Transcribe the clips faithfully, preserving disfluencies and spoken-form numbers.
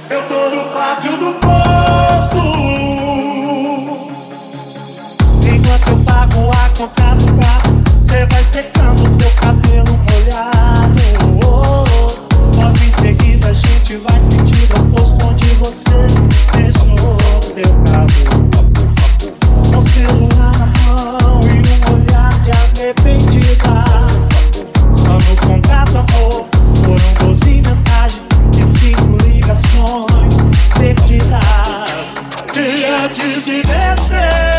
Eu tô no pátio do poço. Enquanto eu pago a conta do carro, cê vai secando seu cabelo molhado. Oh, oh. Logo em seguida a gente vai sentir o posto onde você deixou seu carro. Com celular na mão e um olhar de arrependida. Só no contato, amor, foram doze mensagens e cinco ligações perdidas. E antes de descer,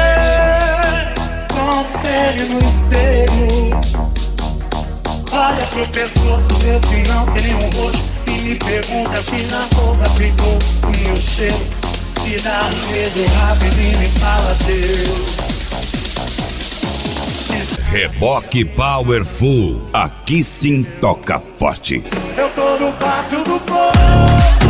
confere no espelho. Olha pro pescoço, vê se não tem nenhum roxo. E me pergunta se na roupa ficou o meu cheiro. Se dá um beijo rapidinho e fala Deus. Reboque Powerful, aqui sim toca forte. Eu tô no pátio do poço.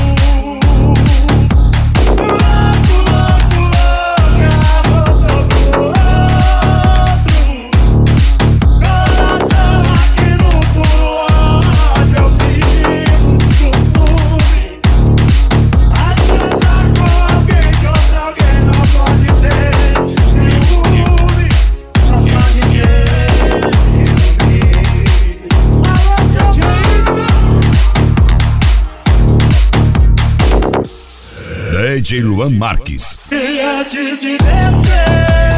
D J Luan Marques. E antes de descer,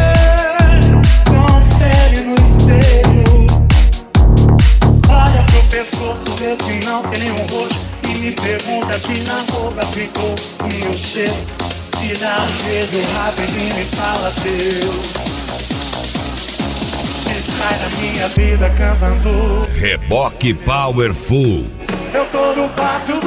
confere no espelho. Olha pro pescoço, vê se não tem nenhum roxo. E me pergunta se na roupa ficou o meu cheiro. Se dá um beijo rapidinho e fala Deus. Sai da minha vida cantando Reboque Powerful. Eu tô no pátio do